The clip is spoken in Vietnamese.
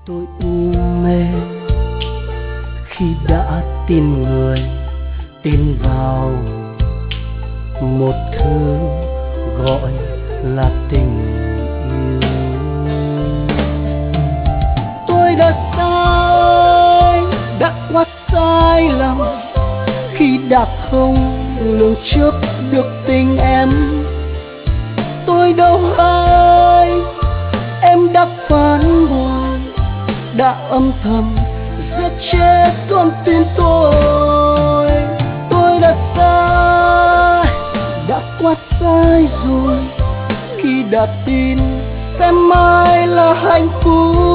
Tôi u mê khi đã tin người, tin vào một thứ gọi là tình yêu. Tôi đã sai, đã quá sai lầm khi đã không lường trước được tình em. Tôi đâu hay, em đã phán bội, đã âm thầm giết chết con tim tôi. Tôi đã sai, đã quá sai rồi khi đã tin sẽ mãi là hạnh phúc.